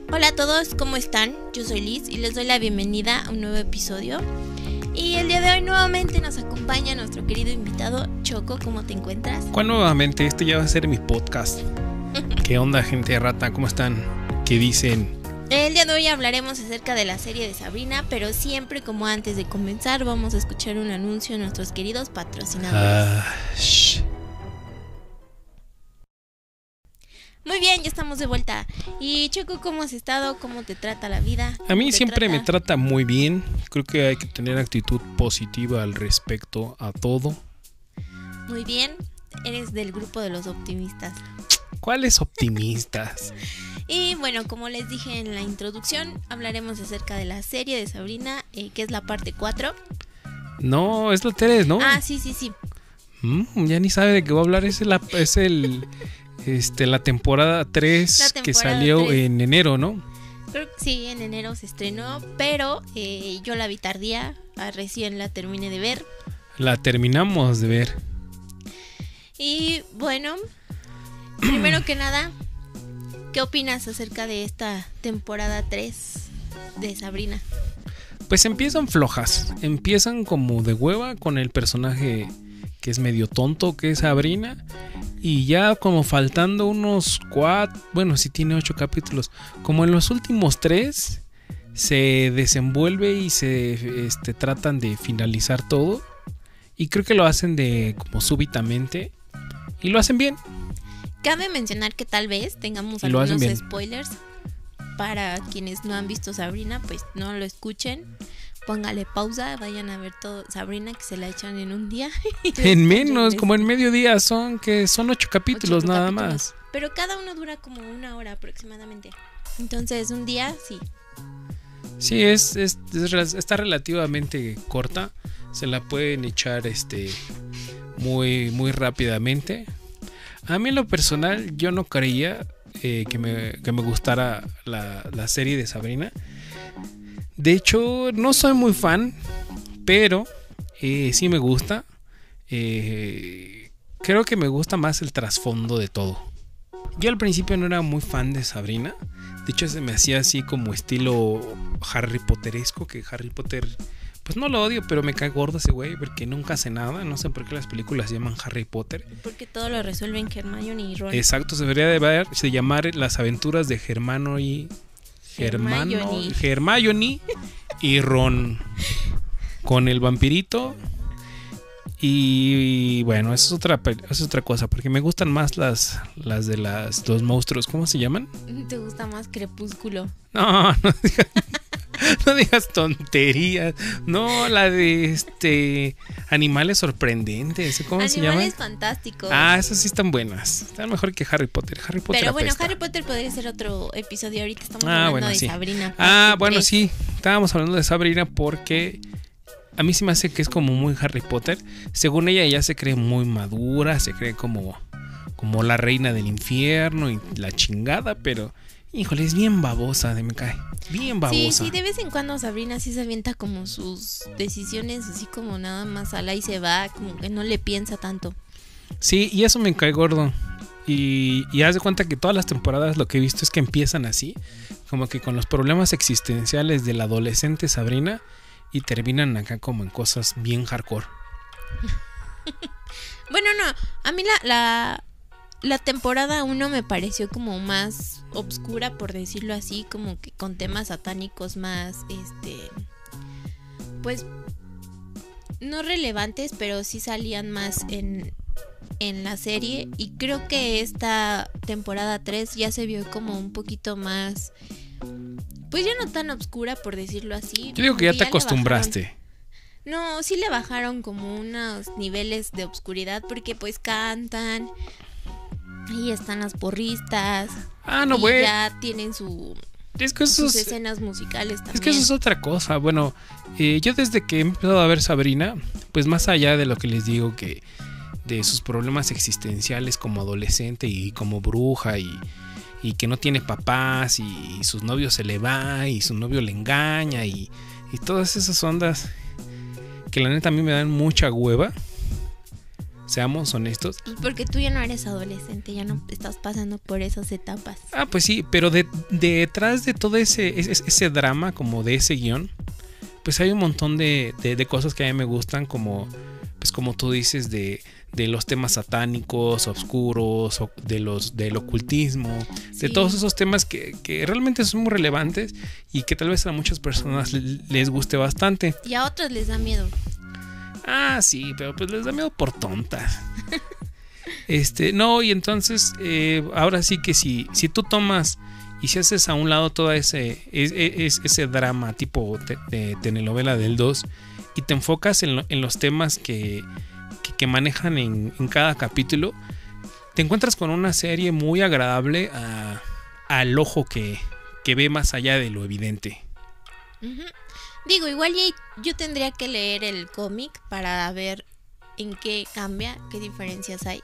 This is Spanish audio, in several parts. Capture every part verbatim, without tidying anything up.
Hola a todos, ¿cómo están? Yo soy Liz y les doy la bienvenida a un nuevo episodio. Y el día de hoy nuevamente nos acompaña nuestro querido invitado Choco. ¿Cómo te encuentras? ¿Cuál nuevamente? Este ya va a ser mi podcast. ¿Qué onda, gente de rata? ¿Cómo están? ¿Qué dicen? El día de hoy hablaremos acerca de la serie de Sabrina, pero siempre, como antes de comenzar, vamos a escuchar un anuncio de nuestros queridos patrocinadores. Ah, shh. Muy bien, ya estamos de vuelta. Y Choco, ¿cómo has estado? ¿Cómo te trata la vida? A mí ¿Te siempre trata? me trata muy bien. Creo que hay que tener actitud positiva al respecto a todo. Muy bien, eres del grupo de los optimistas. ¿Cuáles optimistas? Y bueno, como les dije en la introducción, hablaremos acerca de la serie de Sabrina, eh, que es la parte cuatro. No, es la tres, ¿no? Ah, sí, sí, sí. Mm, ya ni sabe de qué voy a hablar. Es, la, es el, este, la temporada tres La que temporada salió tres. en enero, ¿no? Creo que sí, en enero se estrenó, pero eh, yo la vi tardía, ah, recién la terminé de ver. La terminamos de ver. Y bueno, primero que nada, ¿qué opinas acerca de esta temporada tres de Sabrina? Pues empiezan flojas, empiezan como de hueva con el personaje que es medio tonto, que es Sabrina, y ya como faltando unos cuatro, bueno, sí tiene ocho capítulos, como en los últimos tres se desenvuelve y se este, tratan de finalizar todo, y creo que lo hacen de como súbitamente, y lo hacen bien. Cabe mencionar que tal vez tengamos Y lo hacen algunos bien. spoilers. Para quienes no han visto Sabrina, pues no lo escuchen. Póngale pausa, vayan a ver todo Sabrina, que se la echan en un día. En menos, como en mediodía, son que son ocho capítulos Ocho nada capítulos. más. Pero cada uno dura como una hora aproximadamente. Entonces, un día, sí. Sí, es, es, es rel- está relativamente corta. Se la pueden echar este muy, muy rápidamente. A mí en lo personal yo no creía eh, que, me, que me gustara la, la serie de Sabrina. De hecho, no soy muy fan, pero eh, sí me gusta. Eh, creo que me gusta más el trasfondo de todo. Yo al principio no era muy fan de Sabrina. De hecho, se me hacía así como estilo Harry Potteresco, que Harry Potter, pues no lo odio, pero me cae gordo ese güey porque nunca hace nada. No sé por qué las películas se llaman Harry Potter. Porque todo lo resuelven Hermione y Ron. Exacto, se debería de ver, se llamar Las aventuras de Germano y Germano, Hermione. Hermione y Ron con el vampirito. Y, y bueno, eso es otra pe- eso es otra cosa, porque me gustan más las las de las los monstruos, ¿cómo se llaman? ¿Te gusta más Crepúsculo? No, no digas, no digas tonterías. No, la de este Animales sorprendentes, ¿cómo se llama? Animales fantásticos. Ah, esas sí están buenas. Están mejor que Harry Potter. Harry Potter Pero bueno, apesta. Harry Potter podría ser otro episodio. Ahorita estamos Ah, hablando bueno, de sí. Sabrina. Ah, parte bueno, tres. sí. Estábamos hablando de Sabrina porque a mí sí me hace que es como muy Harry Potter. Según ella, ella se cree muy madura, se cree como, como la reina del infierno y la chingada, pero híjole, es bien babosa, de me cae. Bien babosa. Sí, sí, de vez en cuando Sabrina sí se avienta como sus decisiones, así como nada más ala y se va, como que no le piensa tanto. Sí, y eso me cae gordo. Y, y haz de cuenta que todas las temporadas lo que he visto es que empiezan así, como que con los problemas existenciales de la adolescente Sabrina, y terminan acá como en cosas bien hardcore. Bueno, no, a mí la, la, la temporada uno me pareció como más obscura, por decirlo así, como que con temas satánicos más, este, pues, no relevantes, pero sí salían más en, en la serie. Y creo que esta temporada tres ya se vio como un poquito más, pues ya no tan obscura, por decirlo así. Yo digo que ya porque te le acostumbraste. bajaron- No, sí le bajaron como unos niveles de obscuridad porque pues cantan y están las porristas. Ah, no, y güey. ya tienen su, Es que eso sus es, escenas musicales también. es que eso es otra cosa. Bueno, eh, yo desde que he empezado a ver Sabrina, pues más allá de lo que les digo, que de sus problemas existenciales como adolescente y como bruja y, y que no tiene papás y sus novios se le va y su novio le engaña y, y todas esas ondas que la neta a mí me dan mucha hueva. seamos honestos. Pues porque tú ya no eres adolescente, ya no estás pasando por esas etapas. Ah, pues sí, pero de, de, detrás de todo ese, ese, ese drama, como de ese guión, pues hay un montón de, de, de cosas que a mí me gustan, como, pues como tú dices, de, de los temas satánicos, oscuros, de los, del ocultismo, sí. De todos esos temas que, que realmente son muy relevantes y que tal vez a muchas personas les guste bastante. Y a otros les da miedo. Ah, sí, pero pues les da miedo por tontas. Este, no, y entonces, eh, ahora sí que si, si tú tomas y si haces a un lado todo ese, ese, ese drama tipo te, de telenovela del dos y te enfocas en, lo, en los temas que, que, que manejan en, en cada capítulo, te encuentras con una serie muy agradable a, al ojo que, que ve más allá de lo evidente. Uh-huh. Digo, igual yo tendría que leer el cómic para ver en qué cambia, qué diferencias hay.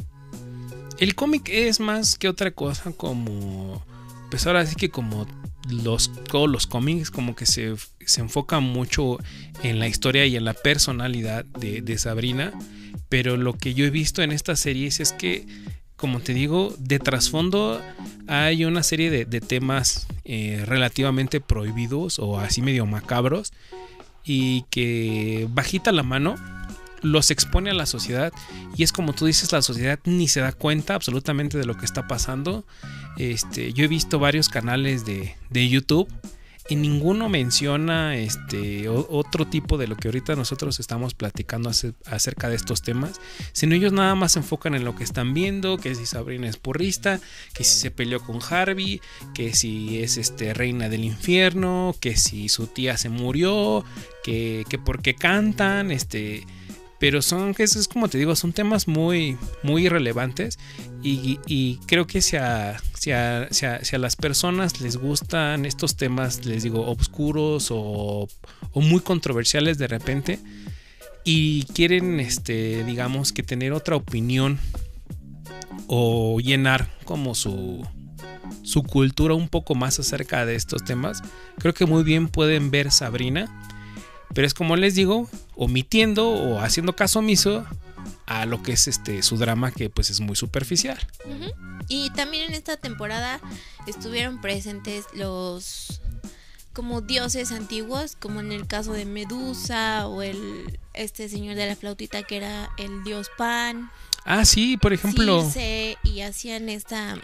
El cómic es más que otra cosa como... Pues ahora sí que como los, todos los cómics como que se, se enfocan mucho en la historia y en la personalidad de, de Sabrina. Pero lo que yo he visto en estas series es que, como te digo, de trasfondo hay una serie de, de temas eh, relativamente prohibidos o así medio macabros y que bajita la mano los expone a la sociedad y es como tú dices, la sociedad ni se da cuenta absolutamente de lo que está pasando. Este, yo he visto varios canales de, de YouTube y ninguno menciona este, o, otro tipo de lo que ahorita nosotros estamos platicando hace, acerca de estos temas, sino ellos nada más se enfocan en lo que están viendo, que si Sabrina es porrista, que si se peleó con Harvey, que si es este, reina del infierno, que si su tía se murió, que, que por qué cantan, este... Pero son, es, es como te digo, son temas muy, muy irrelevantes y, y creo que si a, si, a, si, a, si a las personas les gustan estos temas, les digo, oscuros o, o muy controversiales de repente y quieren, este, digamos, que tener otra opinión o llenar como su, su cultura un poco más acerca de estos temas, creo que muy bien pueden ver Sabrina. Pero es como les digo, omitiendo o haciendo caso omiso a lo que es este su drama, que pues es muy superficial. Uh-huh. Y también en esta temporada estuvieron presentes los como dioses antiguos, como en el caso de Medusa o el este señor de la flautita que era el dios Pan. Ah, sí, por ejemplo. Circe, y hacían esta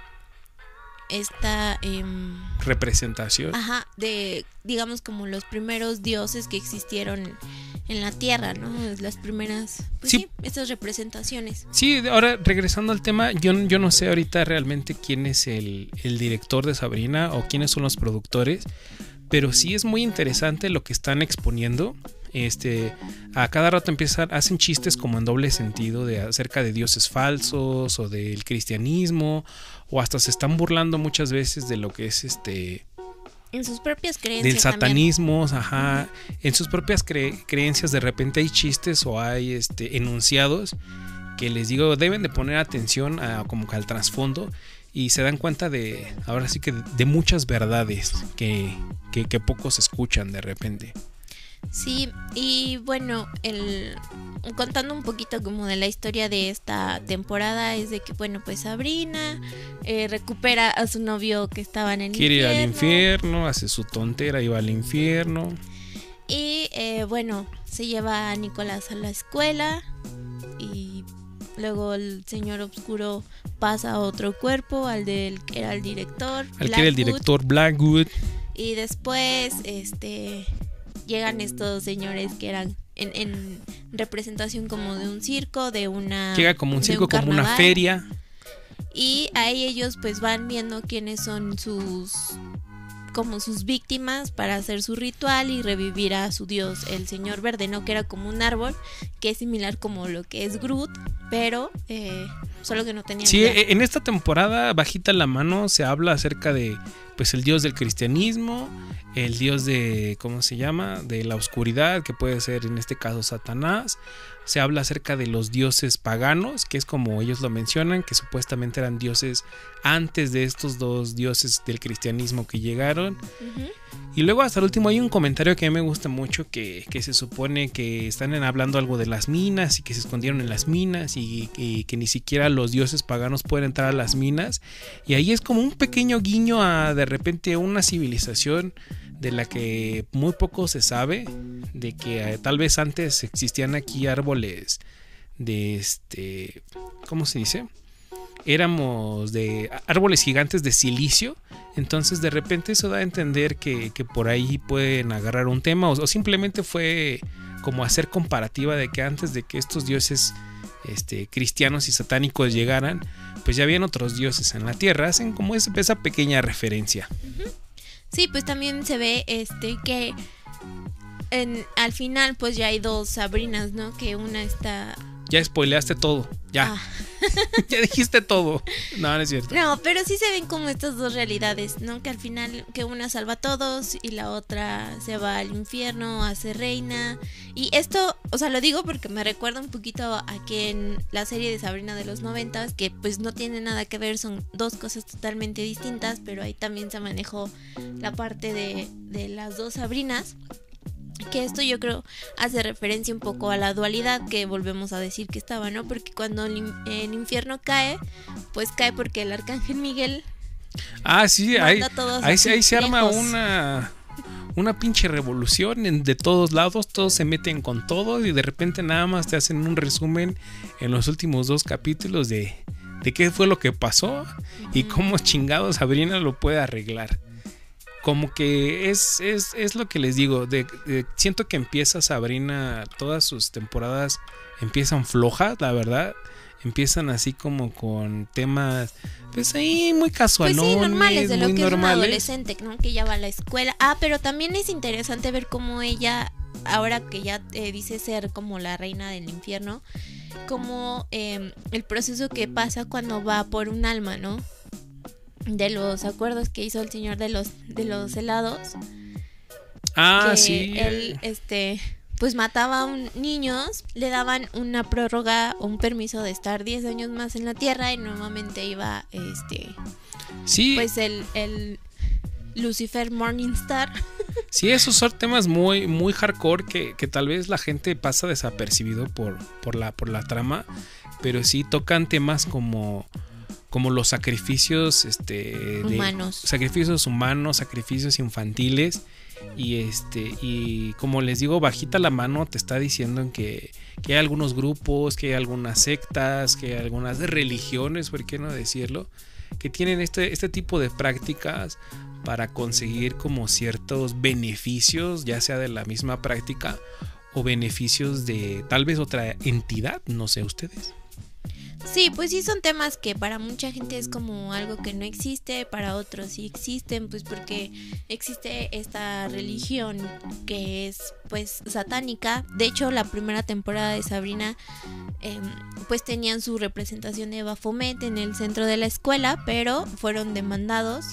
esta eh, representación. Ajá, de digamos como los primeros dioses que existieron en la tierra, ¿no? Las primeras, pues sí, sí estas representaciones. Sí, ahora regresando al tema, yo, yo no sé ahorita realmente quién es el, el director de Sabrina o quiénes son los productores, pero sí es muy interesante lo que están exponiendo. Este, a cada rato empiezan, hacen chistes como en doble sentido de acerca de dioses falsos o del cristianismo, o hasta se están burlando muchas veces de lo que es este en sus propias creencias del satanismo, ajá, en sus propias cre- creencias de repente hay chistes o hay este enunciados que les digo deben de poner atención a, como que al trasfondo y se dan cuenta de ahora sí que de, de muchas verdades que, que, que pocos escuchan de repente. Sí, y bueno, el, contando un poquito como de la historia de esta temporada es de que, bueno, pues Sabrina eh, recupera a su novio que estaba en el Quiere infierno. ir al infierno, hace su tontera y va al infierno. Y eh, bueno, se lleva a Nicolás a la escuela y luego el señor oscuro pasa a otro cuerpo, al del que era el director. Al que era el director Blackwood. Y después, este... llegan estos señores que eran en, en representación como de un circo, de una... Llega como un circo, un como una feria. Y ahí ellos pues van viendo quiénes son sus... como sus víctimas para hacer su ritual y revivir a su dios, el señor verde, ¿no? Que era como un árbol, que es similar como lo que es Groot, pero eh, solo que no tenía... Sí, vida. En esta temporada, bajita la mano, se habla acerca de pues el dios del cristianismo, el dios de, ¿cómo se llama?, de la oscuridad, que puede ser en este caso Satanás. Se habla acerca de los dioses paganos, que es como ellos lo mencionan, que supuestamente eran dioses antes de estos dos dioses del cristianismo que llegaron. Uh-huh. Y luego hasta el último hay un comentario que a mí me gusta mucho, que, que se supone que están hablando algo de las minas y que se escondieron en las minas y, y que ni siquiera los dioses paganos pueden entrar a las minas. Y ahí es como un pequeño guiño a de repente una civilización de la que muy poco se sabe, de que eh, tal vez antes existían aquí árboles de este, ¿cómo se dice? Éramos de árboles gigantes de silicio. Entonces de repente eso da a entender que, que por ahí pueden agarrar un tema, o, o simplemente fue como hacer comparativa de que antes de que estos dioses este, cristianos y satánicos llegaran, pues ya habían otros dioses en la tierra. Hacen como esa, esa pequeña referencia. Uh-huh. Sí, pues también se ve este que en, al final pues ya hay dos Sabrinas, ¿no? Que una está... Ya spoileaste todo, ya. Ah. Ya dijiste todo. No, no es cierto. No, pero sí se ven como estas dos realidades, ¿no? Que al final que una salva a todos y la otra se va al infierno, hace reina. Y esto, o sea, lo digo porque me recuerda un poquito a que en la serie de Sabrina de los noventas, que pues no tiene nada que ver, son dos cosas totalmente distintas, pero ahí también se manejó la parte de, de las dos Sabrinas. Que esto yo creo hace referencia un poco a la dualidad que volvemos a decir que estaba, ¿no? Porque cuando el, el infierno cae, pues cae porque el arcángel Miguel... Ah, sí, ahí, ahí, ahí se arma una, una pinche revolución en, de todos lados, todos se meten con todo y de repente nada más te hacen un resumen en los últimos dos capítulos de, de qué fue lo que pasó y cómo chingados Sabrina lo puede arreglar. Como que es, es, es lo que les digo, de, de, siento que empieza Sabrina, todas sus temporadas empiezan flojas, la verdad. Empiezan así como con temas, pues ahí muy casualones, pues sí, normales, de lo muy que normales. Es un adolescente, ¿no? Que ya va a la escuela. Ah, pero también es interesante ver cómo ella, ahora que ya eh, dice ser como la reina del infierno, como eh, el proceso que pasa cuando va por un alma, ¿no? De los acuerdos que hizo el señor de los de los helados. Ah, que sí. Él, este, pues mataba a un, niños, le daban una prórroga o un permiso de estar diez años más en la tierra y nuevamente iba, este, sí. Pues el, el Lucifer Morningstar. Sí, esos son temas muy, muy hardcore que, que tal vez la gente pasa desapercibido por, por la, por la trama, pero sí tocan temas como como los sacrificios este de, humanos, sacrificios humanos, sacrificios infantiles y este y como les digo, bajita la mano te está diciendo que, que hay algunos grupos, que hay algunas sectas, que hay algunas religiones, ¿por qué no decirlo?, que tienen este, este tipo de prácticas para conseguir como ciertos beneficios, ya sea de la misma práctica o beneficios de tal vez otra entidad, no sé ustedes. Sí, pues sí son temas que para mucha gente es como algo que no existe, para otros sí existen, pues porque existe esta religión que es pues satánica. De hecho, la primera temporada de Sabrina eh, pues tenían su representación de Baphomet en el centro de la escuela, pero fueron demandados.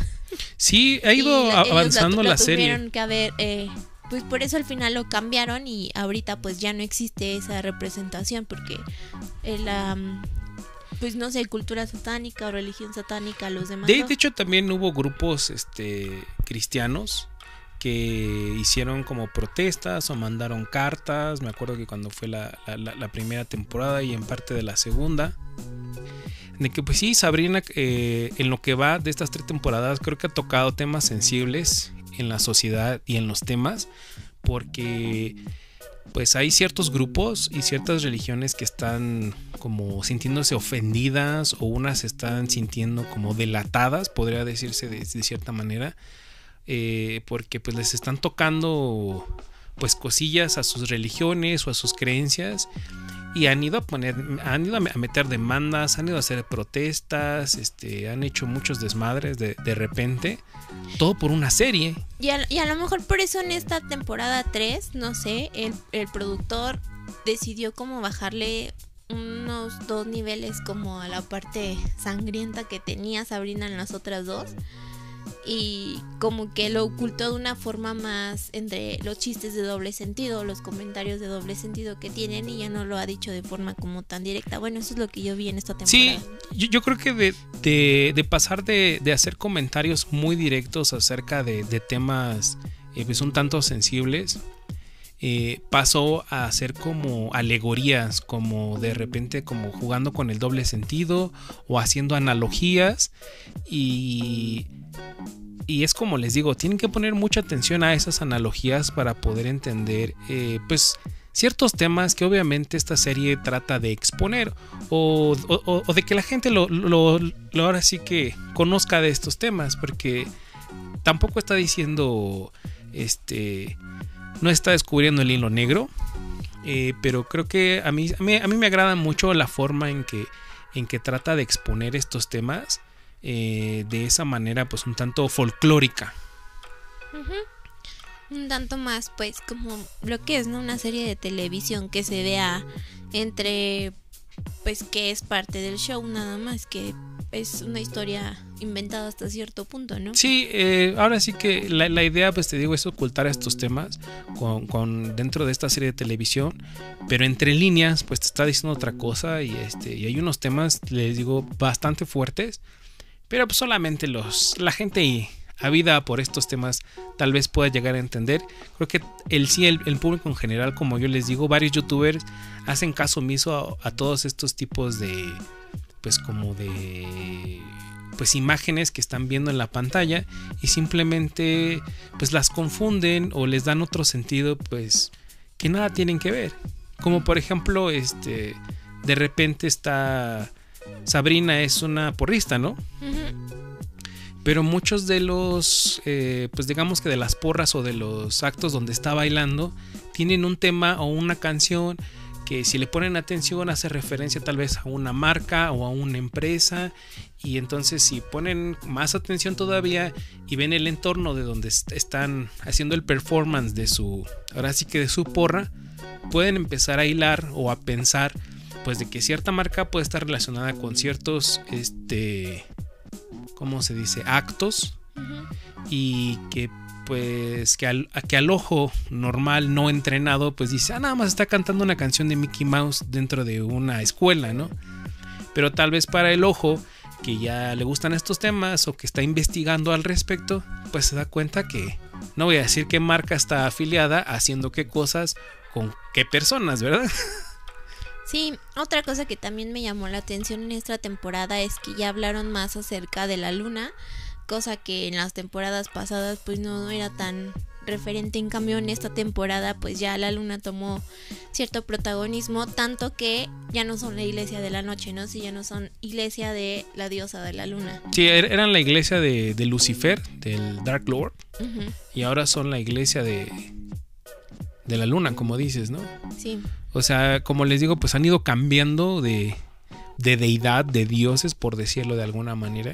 Sí, ha ido la, avanzando la, la serie. Tuvieron que haber... Eh, Pues por eso al final lo cambiaron y ahorita pues ya no existe esa representación porque la um, pues no sé, cultura satánica o religión satánica los demás. De, de hecho también hubo grupos este cristianos que hicieron como protestas o mandaron cartas. Me acuerdo que cuando fue la, la, la primera temporada y en parte de la segunda, de que pues sí, Sabrina eh, en lo que va de estas tres temporadas creo que ha tocado temas sensibles en la sociedad y en los temas, porque pues hay ciertos grupos y ciertas religiones que están como sintiéndose ofendidas o unas están sintiendo como delatadas, podría decirse de, de cierta manera, eh, porque pues les están tocando pues cosillas a sus religiones o a sus creencias y han ido a poner, han ido a meter demandas, han ido a hacer protestas, este, han hecho muchos desmadres de, de repente, todo por una serie. Y a, y a lo mejor por eso en esta temporada tres, no sé, el, el productor decidió como bajarle unos dos niveles como a la parte sangrienta que tenía Sabrina en las otras dos. y como que lo ocultó de una forma más entre los chistes de doble sentido, los comentarios de doble sentido que tienen, y ya no lo ha dicho de forma como tan directa. Bueno, eso es lo que yo vi en esta temporada. Sí, yo, yo creo que de, de, de pasar de, de hacer comentarios muy directos acerca de, de temas eh, pues un tanto sensibles, eh, pasó a hacer como alegorías, como de repente como jugando con el doble sentido o haciendo analogías, y... Y es como les digo, tienen que poner mucha atención a esas analogías para poder entender eh, pues ciertos temas que obviamente esta serie trata de exponer, o, o, o de que la gente lo, lo, lo ahora sí que conozca de estos temas, porque tampoco está diciendo, este, no está descubriendo el hilo negro, eh, pero creo que a mí, a mí, a mí me agrada mucho la forma en que, en que trata de exponer estos temas. Eh, de esa manera pues un tanto folclórica, uh-huh. Un tanto más pues como lo que es, ¿no? Una serie de televisión que se vea entre pues que es parte del show, nada más que es una historia inventada hasta cierto punto, ¿no? Sí, eh, ahora sí que la, la idea, pues te digo, es ocultar estos temas con, con dentro de esta serie de televisión, pero entre líneas pues te está diciendo otra cosa, y este y hay unos temas, les digo, bastante fuertes. Pero pues solamente los, la gente ávida por estos temas tal vez pueda llegar a entender. Creo que el sí, el, el público en general, como yo les digo, varios youtubers hacen caso omiso a, a todos estos tipos de, pues como de, pues imágenes que están viendo en la pantalla, y simplemente pues las confunden o les dan otro sentido pues que nada tienen que ver. Como por ejemplo, este, de repente está... Sabrina es una porrista, ¿no? Uh-huh. Pero muchos de los, eh, pues digamos que de las porras o de los actos donde está bailando, tienen un tema o una canción que si le ponen atención hace referencia tal vez a una marca o a una empresa, y entonces si ponen más atención todavía y ven el entorno de donde est- están haciendo el performance de su, ahora sí que de su porra, pueden empezar a hilar o a pensar pues de que cierta marca puede estar relacionada con ciertos, este, ¿cómo se dice? Actos, uh-huh. Y que pues que al, que al ojo normal no entrenado pues dice, ah, nada más está cantando una canción de Mickey Mouse dentro de una escuela, ¿no? Pero tal vez para el ojo que ya le gustan estos temas o que está investigando al respecto, pues se da cuenta que, no voy a decir qué marca está afiliada, haciendo qué cosas, con qué personas, ¿verdad? Sí, otra cosa que también me llamó la atención en esta temporada es que ya hablaron más acerca de la luna, cosa que en las temporadas pasadas pues no era tan referente. En cambio en esta temporada pues ya la luna tomó cierto protagonismo, tanto que ya no son la iglesia de la noche, ¿no? Sí, ya no son iglesia de la diosa de la luna. Sí, eran la iglesia de, de Lucifer, del Dark Lord, uh-huh. Y ahora son la iglesia de, de la luna, como dices, ¿no? Sí. O sea, como les digo, pues han ido cambiando de, de deidad, de dioses, por decirlo de alguna manera.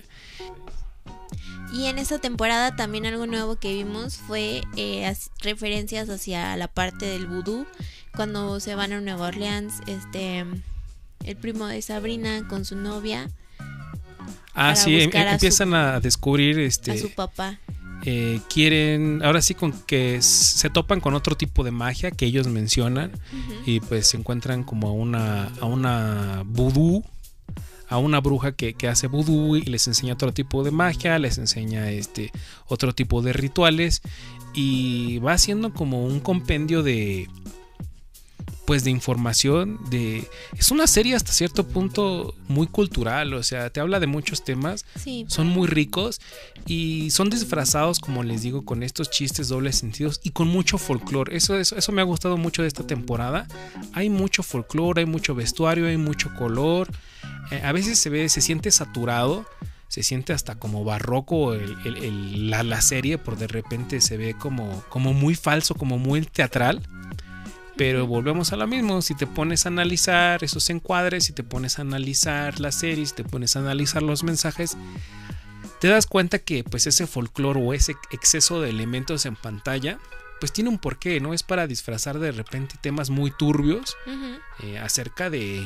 Y en esta temporada también algo nuevo que vimos fue eh, as- referencias hacia la parte del vudú. Cuando se van a Nueva Orleans, este, el primo de Sabrina con su novia. Ah, sí, em- empiezan a, su, a descubrir este, a su papá. Eh, quieren, ahora sí, con que se topan con otro tipo de magia que ellos mencionan, uh-huh. Y pues se encuentran como a una, a una vudú, a una bruja que, que hace vudú y les enseña otro tipo de magia, les enseña este otro tipo de rituales, y va haciendo como un compendio de pues de información. De es una serie hasta cierto punto muy cultural, o sea, te habla de muchos temas, sí. Son muy ricos y son disfrazados, como les digo, con estos chistes dobles sentidos y con mucho folclore. Eso, eso, eso me ha gustado mucho de esta temporada. Hay mucho folclore, hay mucho vestuario, hay mucho color. Eh, a veces se ve, se siente saturado, se siente hasta como barroco el, el, el, la, la serie, por de repente se ve como, como muy falso, como muy teatral. Pero volvemos a lo mismo, si te pones a analizar esos encuadres, si te pones a analizar las series, si te pones a analizar los mensajes, te das cuenta que pues ese folclore o ese exceso de elementos en pantalla pues tiene un porqué, ¿no? Es para disfrazar de repente temas muy turbios, uh-huh. eh, acerca de,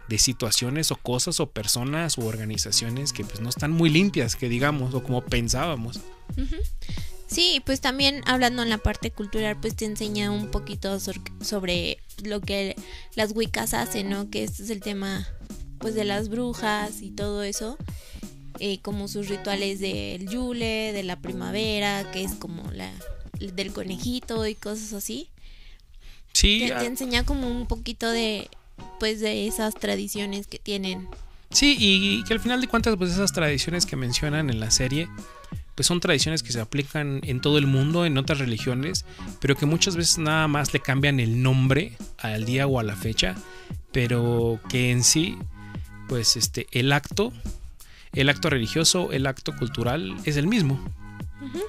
de situaciones o cosas o personas o organizaciones que pues no están muy limpias, que digamos, o como pensábamos. Uh-huh. Sí, pues también hablando en la parte cultural, pues te enseña un poquito sobre lo que las Wiccas hacen, ¿no? Que este es el tema, pues, de las brujas y todo eso, eh, como sus rituales del Yule, de la primavera, que es como la del conejito y cosas así. Sí. Te, te enseña como un poquito de, pues, de esas tradiciones que tienen. Sí, y que al final de cuentas, pues, esas tradiciones que mencionan en la serie, pues son tradiciones que se aplican en todo el mundo, en otras religiones, pero que muchas veces nada más le cambian el nombre al día o a la fecha, pero que en sí, pues este, el acto, el acto religioso, el acto cultural es el mismo. Uh-huh.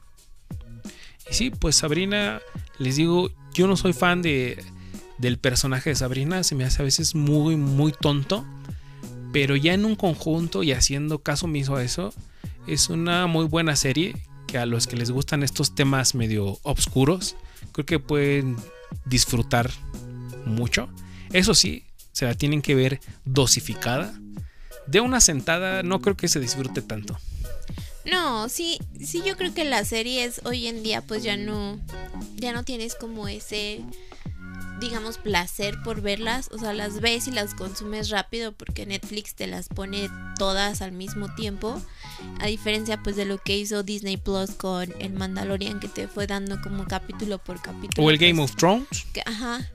Y sí, pues Sabrina, les digo, yo no soy fan de, del personaje de Sabrina, se me hace a veces muy, muy tonto, pero ya en un conjunto y haciendo caso omiso a eso, es una muy buena serie que a los que les gustan estos temas medio obscuros, creo que pueden disfrutar mucho. Eso sí, se la tienen que ver dosificada. De una sentada no creo que se disfrute tanto. No, sí, sí, yo creo que las series hoy en día pues ya no, ya no tienes como ese, digamos, placer por verlas, o sea, las ves y las consumes rápido porque Netflix te las pone todas al mismo tiempo, a diferencia pues de lo que hizo Disney Plus con el Mandalorian, que te fue dando como capítulo por capítulo. O el pues, Game of Thrones. Que, ajá.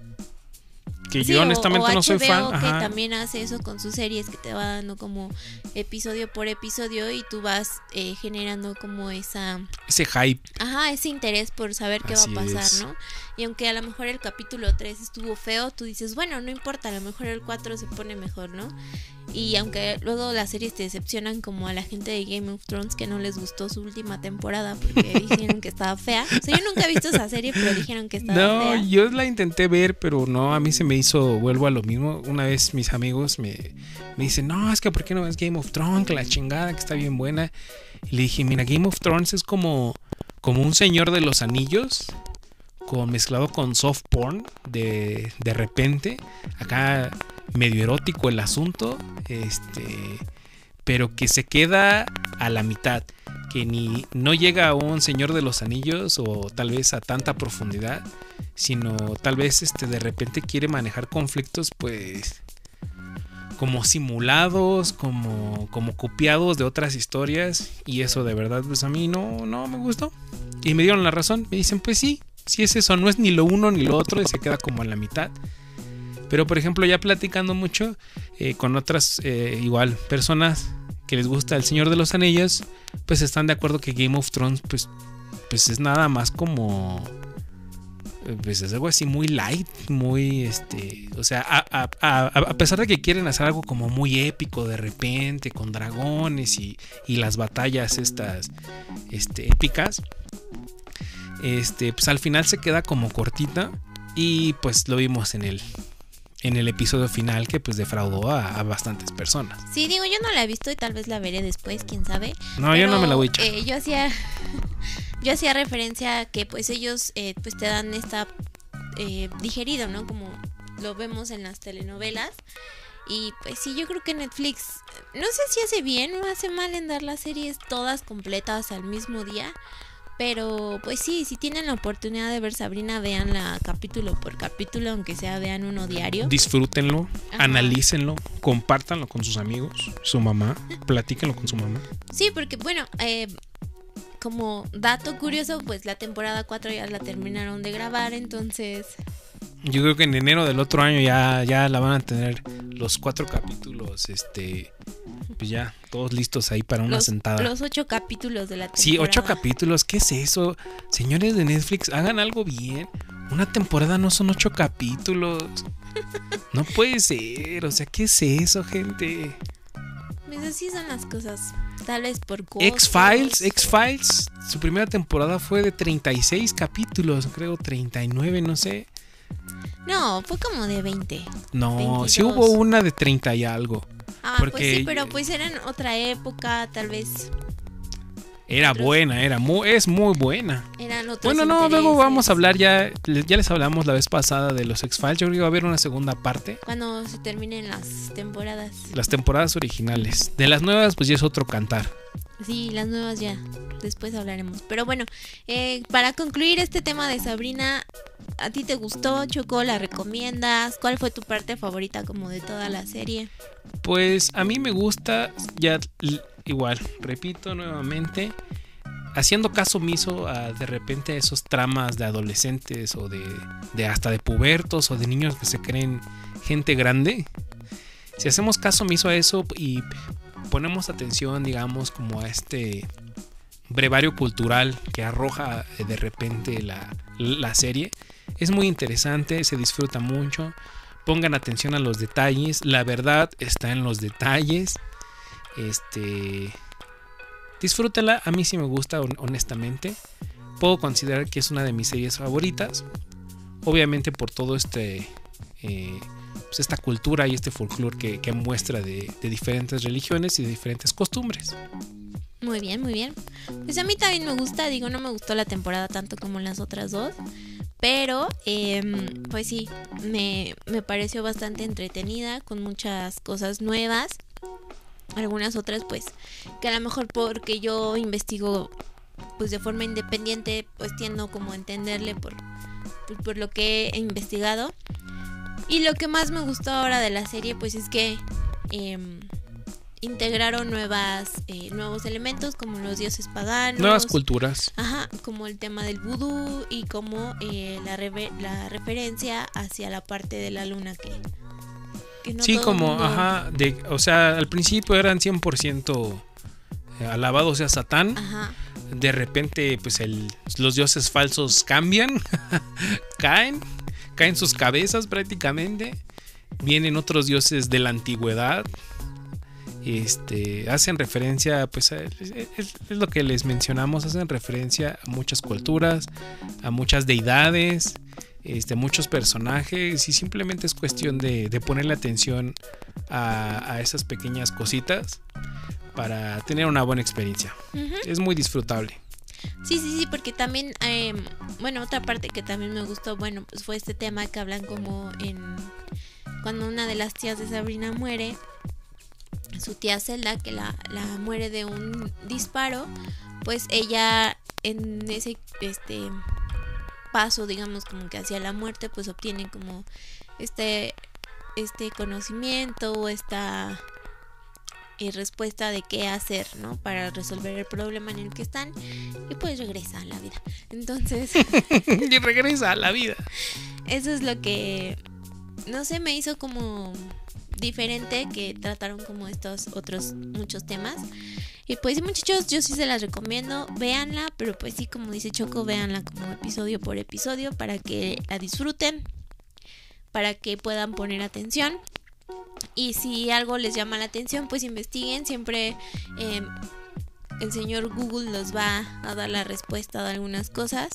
Que sí, yo honestamente o, o no soy fan. H B O, Ajá. Que también hace eso con sus series, que te va dando como episodio por episodio y tú vas eh, generando como esa... Ese hype. Ajá, ese interés por saber qué Así va a pasar, es. ¿no? Y aunque a lo mejor el capítulo tres estuvo feo, tú dices, bueno, no importa, a lo mejor el cuatro se pone mejor, ¿no? Y aunque luego las series te decepcionan, como a la gente de Game of Thrones, que no les gustó su última temporada porque dijeron que estaba fea. O sea, yo nunca he visto esa serie, pero dijeron que estaba no, fea. No, yo la intenté ver, pero no, a mí se me hizo, vuelvo a lo mismo. Una vez mis amigos me, me dicen, no, es que ¿por qué no ves Game of Thrones? Que la chingada, que está bien buena. Y le dije, mira, Game of Thrones es como, como un Señor de los Anillos, con, mezclado con soft porn, de, de repente. Acá medio erótico el asunto, este, pero que se queda a la mitad, que ni no llega a un Señor de los Anillos o tal vez a tanta profundidad, sino tal vez este de repente quiere manejar conflictos pues como simulados, como, como copiados de otras historias, y eso de verdad pues a mí no, no me gustó. Y me dieron la razón, me dicen pues sí, sí es eso, no es ni lo uno ni lo otro, y se queda como a la mitad. Pero por ejemplo, ya platicando mucho eh, con otras eh, igual personas que les gusta El Señor de los Anillos, pues están de acuerdo que Game of Thrones pues, pues es nada más como, pues es algo así muy light, muy este, o sea, a, a, a, a pesar de que quieren hacer algo como muy épico de repente, con dragones y, y las batallas estas este, épicas, este, pues al final se queda como cortita, y pues lo vimos en el en el episodio final, que pues defraudó a, a bastantes personas. Sí, digo, yo no la he visto y tal vez la veré después, quién sabe. No, pero, yo no me la voy a echar. Eh, yo hacía yo hacía referencia a que pues ellos eh, pues te dan esta eh, digerido, ¿no? Como lo vemos en las telenovelas. Y pues sí, yo creo que Netflix, no sé si hace bien o hace mal en dar las series todas completas al mismo día. Pero pues sí, si tienen la oportunidad de ver Sabrina, véanla capítulo por capítulo, aunque sea vean uno diario. Disfrútenlo, ajá, analícenlo, compártanlo con sus amigos, su mamá, platíquenlo con su mamá. Sí, porque bueno, eh, como dato curioso, pues la temporada cuatro ya la terminaron de grabar, entonces... Yo creo que en enero del otro año ya, ya la van a tener los cuatro capítulos, este, pues ya todos listos ahí para una los, sentada. Los ocho capítulos de la temporada. Sí, ocho capítulos, ¿qué es eso? Señores de Netflix, hagan algo bien. Una temporada no son ocho capítulos. No puede ser, o sea, ¿qué es eso, gente? Pues así son las cosas, tal vez por cosas. X-Files, X-Files, su primera temporada fue de treinta y seis capítulos, creo treinta y nueve, no sé. No, fue como de veinte. No, veintidós. Sí hubo una de treinta y algo. Ah, porque... pues sí, pero pues era en otra época, tal vez. Era otros, buena, era muy, es muy buena. Eran otros Bueno, no, intereses. luego vamos a hablar ya, ya les hablamos la vez pasada de los X-Files. Yo creo que va a haber una segunda parte. Cuando se terminen las temporadas. Las temporadas originales. De las nuevas, pues ya es otro cantar. Sí, las nuevas ya. Después hablaremos. Pero bueno, eh, para concluir este tema de Sabrina, ¿a ti te gustó, Choco? ¿La recomiendas? ¿Cuál fue tu parte favorita como de toda la serie? Pues a mí me gusta, ya igual, repito nuevamente, haciendo caso omiso a de repente esos tramas de adolescentes o de, de hasta de pubertos o de niños que se creen gente grande. Si hacemos caso omiso a eso y ponemos atención, digamos, como a este brevario cultural que arroja de repente la, la serie, es muy interesante, se disfruta mucho. Pongan atención a los detalles, la verdad está en los detalles. Este, disfrútenla, a mí sí me gusta, honestamente. Puedo considerar que es una de mis series favoritas, obviamente por todo este eh, pues esta cultura y este folclore que, que muestra de, de diferentes religiones y de diferentes costumbres. Muy bien, muy bien. Pues a mí también me gusta, digo, no me gustó la temporada tanto como las otras dos, pero eh, pues sí, me, me pareció bastante entretenida, con muchas cosas nuevas. Algunas otras pues que a lo mejor porque yo investigo pues de forma independiente, pues tiendo como a entenderle por, por, por lo que he investigado. Y lo que más me gustó ahora de la serie pues es que eh, integraron nuevas eh, nuevos elementos como los dioses paganos, nuevas culturas, ajá, como el tema del vudú y como eh, la, rever- la referencia hacia la parte de la luna que, que no sí, todo como, mundo... ajá, de, o sea, al principio eran cien por ciento alabado sea Satán. Ajá. De repente pues el, los dioses falsos cambian, caen, caen sus cabezas prácticamente, vienen otros dioses de la antigüedad. Este, hacen referencia, pues a, es, es lo que les mencionamos, hacen referencia a muchas culturas, a muchas deidades, este, muchos personajes, y simplemente es cuestión de, de ponerle atención a, a esas pequeñas cositas para tener una buena experiencia. Uh-huh. Es muy disfrutable. Sí, sí, sí, porque también, eh, bueno, otra parte que también me gustó, bueno, pues fue este tema que hablan como en cuando una de las tías de Sabrina muere. Su tía Zelda, que la, la muere de un disparo, pues ella en ese este paso, digamos, como que hacia la muerte, pues obtiene como este este conocimiento o esta eh, respuesta de qué hacer, ¿no? Para resolver el problema en el que están, y pues regresa a la vida. Entonces y regresa a la vida. Eso es lo que, no sé, me hizo como diferente, que trataron como estos otros muchos temas. Y pues sí, muchachos, yo sí se las recomiendo, véanla, pero pues sí, como dice Choco, véanla como episodio por episodio para que la disfruten, para que puedan poner atención. Y si algo les llama la atención, pues investiguen. Siempre eh, el señor Google los va a dar la respuesta de algunas cosas,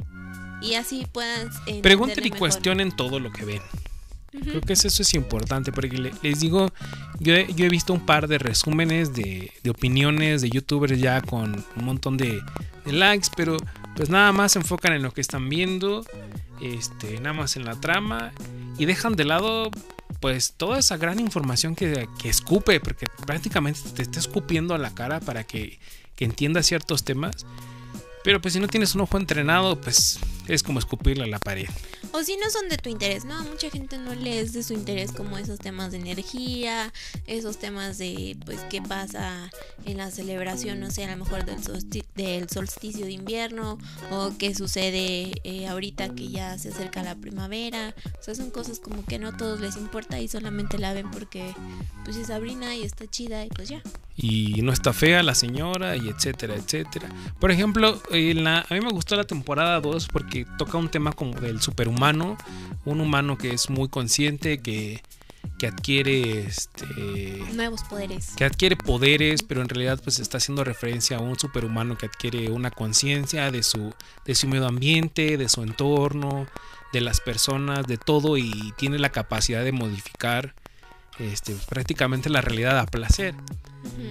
y así puedan pregunten y mejor. Cuestionen todo lo que ven. Creo que eso es importante, porque les digo, yo he, yo he visto un par de resúmenes de, de opiniones de youtubers ya con un montón de, de likes, pero pues nada más se enfocan en lo que están viendo, este, nada más en la trama, y dejan de lado pues toda esa gran información que, que escupe, porque prácticamente te está escupiendo a la cara para que, que entiendas ciertos temas. Pero pues si no tienes un ojo entrenado, pues es como escupirle a la pared. O si no son de tu interés, ¿no? Mucha gente no le es de su interés como esos temas de energía, esos temas de, pues, qué pasa en la celebración, no sé, a lo mejor del, solsti- del solsticio de invierno, o qué sucede eh, ahorita que ya se acerca la primavera. O sea, son cosas como que no a todos les importa y solamente la ven porque, pues, es Sabrina y está chida y pues ya. Y no está fea la señora, y etcétera, etcétera. Por ejemplo, en la, a mí me gustó la temporada dos porque toca un tema como del superhumano. Un humano que es muy consciente, que, que adquiere este, nuevos poderes. Que adquiere poderes, pero en realidad pues está haciendo referencia a un superhumano que adquiere una conciencia de su, de su medio ambiente, de su entorno, de las personas, de todo, y tiene la capacidad de modificar Este, prácticamente la realidad a placer. Uh-huh.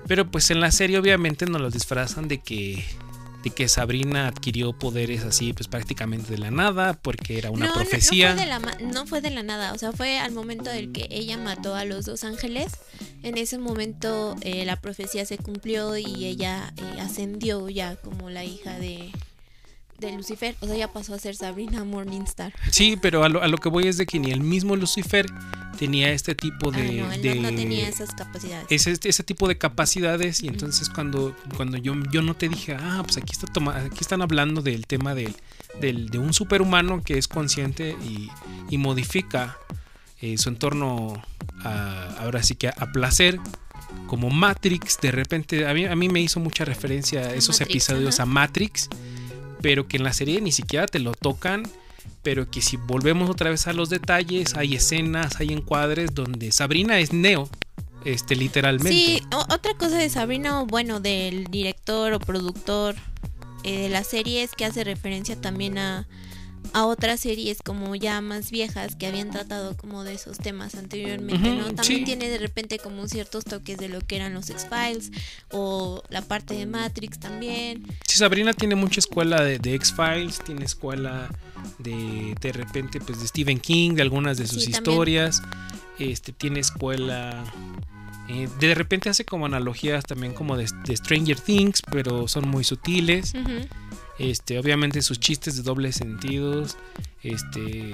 Pero pues en la serie obviamente nos lo disfrazan de que de que Sabrina adquirió poderes así pues prácticamente de la nada porque era una no, profecía. No, no, fue de la, no fue de la nada, o sea, fue al momento del que ella mató a los dos ángeles. En ese momento eh, la profecía se cumplió y ella eh, ascendió ya como la hija de, de Lucifer. O sea, ya pasó a ser Sabrina Morningstar. Sí, pero a lo, a lo que voy es de que ni el mismo Lucifer tenía este tipo de... Ah, no, él de, no, no tenía esas capacidades. Ese, ese tipo de capacidades. Y entonces cuando, cuando yo, yo no te dije, ah, pues aquí, está toma, aquí están hablando del tema del, del, de un superhumano que es consciente y, y modifica eh, su entorno a, ahora sí que a, a placer. Como Matrix, de repente, a mí, a mí me hizo mucha referencia a esos Matrix, episodios, ajá, a Matrix, pero que en la serie ni siquiera te lo tocan. Pero que si volvemos otra vez a los detalles, hay escenas, hay encuadres donde Sabrina es Neo, este, literalmente. Sí, o, otra cosa de Sabrina, bueno, del director o productor eh, de la serie es que hace referencia también a, a otras series como ya más viejas que habían tratado como de esos temas anteriormente, uh-huh, ¿no? También sí. Tiene de repente como ciertos toques de lo que eran los X-Files o la parte de Matrix también. Sí, Sabrina tiene mucha escuela de, de X-Files, tiene escuela de de repente pues de Stephen King, de algunas de sus sí, historias, este tiene escuela eh, de repente hace como analogías también como de, de Stranger Things, pero son muy sutiles. Uh-huh. Este, obviamente sus chistes de dobles sentidos, este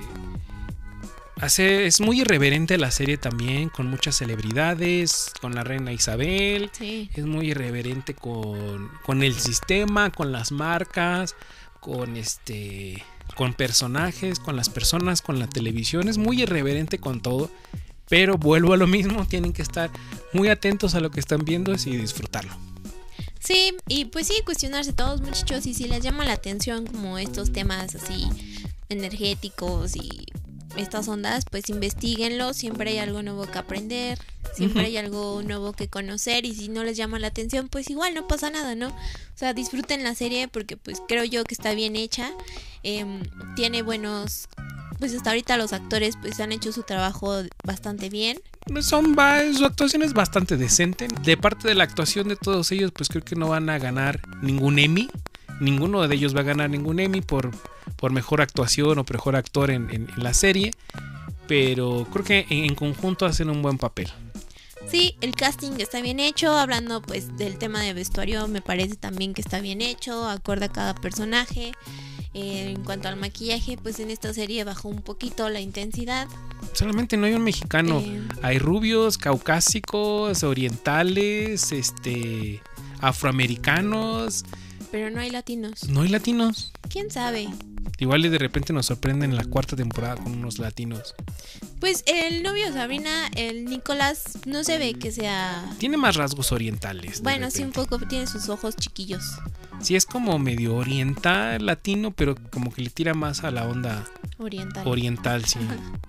hace, es muy irreverente la serie también, con muchas celebridades, con la reina Isabel, sí. Es muy irreverente con, con el sistema, con las marcas, con este, con personajes, con las personas, con la televisión, es muy irreverente con todo, pero vuelvo a lo mismo, tienen que estar muy atentos a lo que están viendo y disfrutarlo. Sí, y pues sí, cuestionarse todos, muchachos, y si les llama la atención como estos temas así energéticos y estas ondas, pues investiguenlo, siempre hay algo nuevo que aprender, siempre uh-huh. hay algo nuevo que conocer, y si no les llama la atención, pues igual no pasa nada, ¿no? O sea, disfruten la serie porque pues creo yo que está bien hecha, eh, tiene buenos, pues hasta ahorita los actores pues han hecho su trabajo bastante bien. Son, su actuación es bastante decente. De parte de la actuación de todos ellos, pues creo que no van a ganar ningún Emmy. Ninguno de ellos va a ganar ningún Emmy por, por mejor actuación o mejor actor en, en, en la serie. Pero creo que en, en conjunto hacen un buen papel. Sí, el casting está bien hecho. Hablando pues del tema de vestuario, me parece también que está bien hecho, acorde a cada personaje. Eh, en cuanto al maquillaje, pues en esta serie bajó un poquito la intensidad. Solamente no hay un mexicano, eh, hay rubios, caucásicos, orientales, este, afroamericanos. Pero no hay latinos. No hay latinos. ¿Quién sabe? Igual y de repente nos sorprenden en la cuarta temporada con unos latinos. Pues el novio de Sabrina, el Nicolás, no se ve que sea... Tiene más rasgos orientales. Bueno, sí, un poco, tiene sus ojos chiquillos. Sí, es como medio oriental, latino, pero como que le tira más a la onda oriental. Oriental, sí.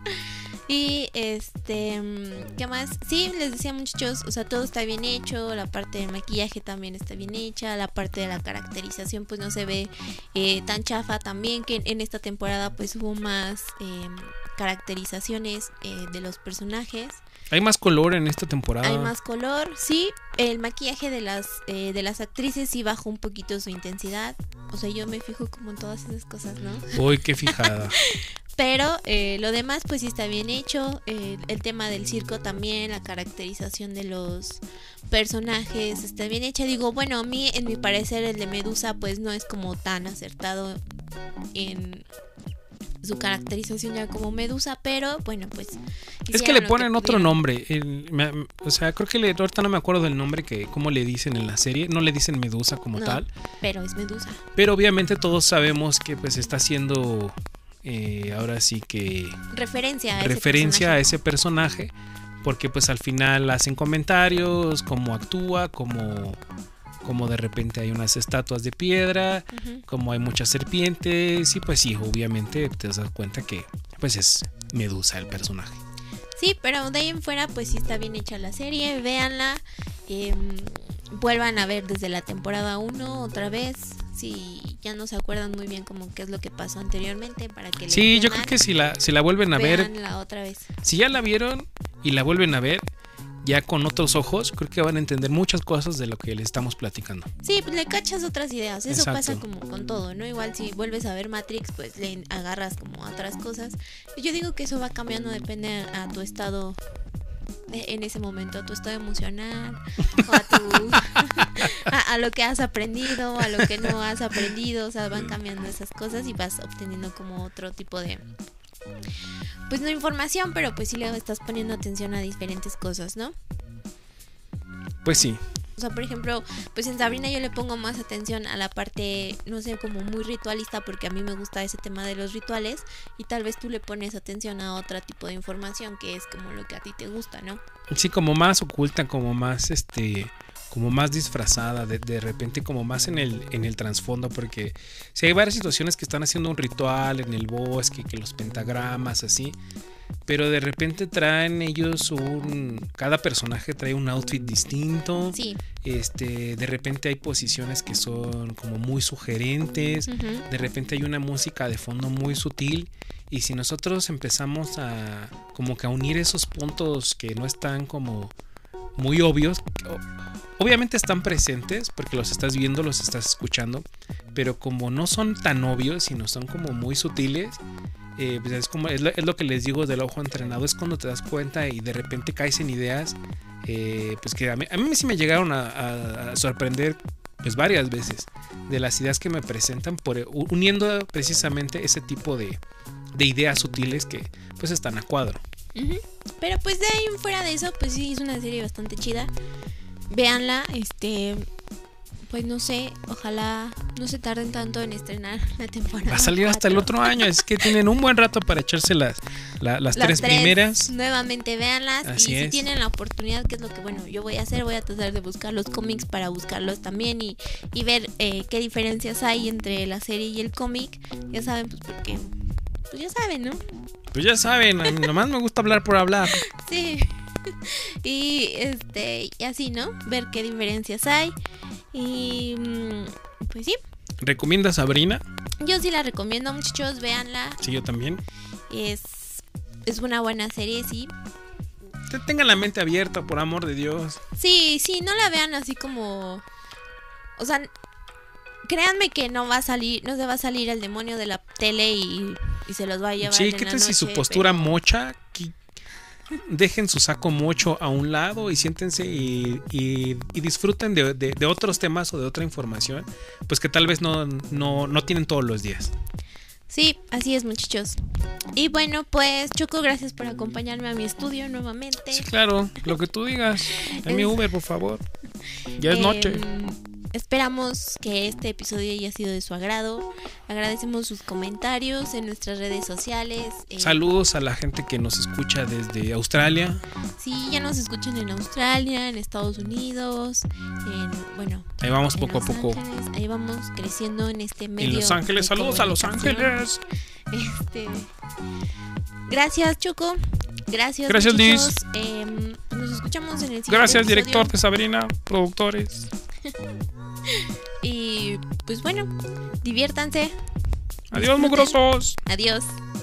Y este, ¿qué más? Sí, les decía, muchachos, o sea, todo está bien hecho, la parte del maquillaje también está bien hecha, la parte de la caracterización pues no se ve eh, tan chafa también, que en esta temporada pues hubo más eh, caracterizaciones eh, de los personajes. Hay más color en esta temporada. Hay más color, sí. El maquillaje de las eh, de las actrices sí bajó un poquito su intensidad. O sea, yo me fijo como en todas esas cosas, ¿no? Uy, qué fijada. Pero eh, lo demás pues sí está bien hecho. eh, El tema del circo también, la caracterización de los personajes está bien hecha. Digo, bueno, a mí en mi parecer el de Medusa pues no es como tan acertado en su caracterización ya como Medusa, pero bueno, pues es que le ponen que otro nombre. El, me, o sea, creo que le, ahorita no me acuerdo del nombre que cómo le dicen en la serie. No le dicen Medusa como no, tal, pero es Medusa. Pero obviamente todos sabemos que pues está haciendo eh, ahora sí que referencia a referencia ese a ese personaje, porque pues al final hacen comentarios, cómo actúa, cómo como de repente hay unas estatuas de piedra, uh-huh. como hay muchas serpientes, y pues sí, obviamente te das cuenta que pues es Medusa el personaje. Sí, pero de ahí en fuera pues sí está bien hecha la serie, véanla, eh, vuelvan a ver desde la temporada uno otra vez, si ya no se acuerdan muy bien como qué es lo que pasó anteriormente, para que sí, yo creo que si la, si la vuelven a ver, otra vez. Si ya la vieron y la vuelven a ver, ya con otros ojos, creo que van a entender muchas cosas de lo que les estamos platicando. Sí, pues le cachas otras ideas. Eso Exacto. pasa como con todo, ¿no? Igual si vuelves a ver Matrix, pues le agarras como otras cosas. Yo digo que eso va cambiando, depende a tu estado en ese momento, a tu estado emocional, o a, tu, a, a lo que has aprendido, a lo que no has aprendido. O sea, van cambiando esas cosas y vas obteniendo como otro tipo de, pues no información, pero pues sí le estás poniendo atención a diferentes cosas, ¿no? Pues sí. O sea, por ejemplo, pues en Sabrina yo le pongo más atención a la parte, no sé, como muy ritualista, porque a mí me gusta ese tema de los rituales, y tal vez tú le pones atención a otro tipo de información que es como lo que a ti te gusta, ¿no? Sí, como más oculta, como más este, como más disfrazada, de, de repente como más en el, en el trasfondo, porque si hay varias situaciones que están haciendo un ritual en el bosque, que los pentagramas, así, pero de repente traen ellos un, cada personaje trae un outfit distinto. Sí. Este, de repente hay posiciones que son como muy sugerentes, Uh-huh. de repente hay una música de fondo muy sutil, y si nosotros empezamos a como que a unir esos puntos que no están como muy obvios, obviamente están presentes porque los estás viendo, los estás escuchando, pero como no son tan obvios, sino son como muy sutiles, eh, pues es como es lo, es lo que les digo del ojo entrenado, es cuando te das cuenta y de repente caes en ideas, eh, pues que a mí, a mí sí me llegaron a, a, a sorprender pues varias veces de las ideas que me presentan, por uniendo precisamente ese tipo de, de ideas sutiles que pues están a cuadro. Uh-huh. Pero pues de ahí en fuera de eso, pues sí, es una serie bastante chida. Véanla, este, pues no sé, ojalá no se tarden tanto en estrenar la temporada. Va a salir hasta el otro año, es que tienen un buen rato para echarse las, la, las, las tres, tres primeras. Nuevamente véanlas. Así y es. Si tienen la oportunidad, que es lo que bueno yo voy a hacer, voy a tratar de buscar los cómics para buscarlos también y, y ver eh, qué diferencias hay entre la serie y el cómic. Ya saben, pues porque, pues ya saben, ¿no? Pues ya saben, a mí nomás me gusta hablar por hablar. Sí. Y este, y así, ¿no? Ver qué diferencias hay. Y pues sí. ¿Recomiendas Sabrina? Yo sí la recomiendo, muchachos, véanla. Sí, yo también. Es, es una buena serie, sí. Tengan la mente abierta, por amor de Dios. Sí, sí, no la vean así como... O sea, créanme que no va a salir, no se va a salir el demonio de la tele y, y se los va a llevar. Sí, ¿qué tal si su postura pero... mocha? Que dejen su saco mocho a un lado y siéntense y, y, y disfruten de, de, de otros temas o de otra información, pues que tal vez no, no, no tienen todos los días. Sí, así es, muchachos. Y bueno, pues Choco, gracias por acompañarme a mi estudio nuevamente. Sí, claro, lo que tú digas. En es... mi Uber, por favor. Ya es eh, noche. Esperamos que este episodio haya sido de su agrado. Agradecemos sus comentarios en nuestras redes sociales. Eh, Saludos a la gente que nos escucha desde Australia. Sí, ya nos escuchan en Australia, en Estados Unidos, en, bueno, ahí vamos poco Los a poco. Ángeles, ahí vamos creciendo en este medio. En Los Ángeles, saludos a Los Ángeles. Este, gracias, Choco. Gracias, gracias, Liz. Eh, nos escuchamos en el siguiente Gracias, episodio. director de Sabrina, productores. Y pues bueno, diviértanse. Adiós, mugrosos. Adiós.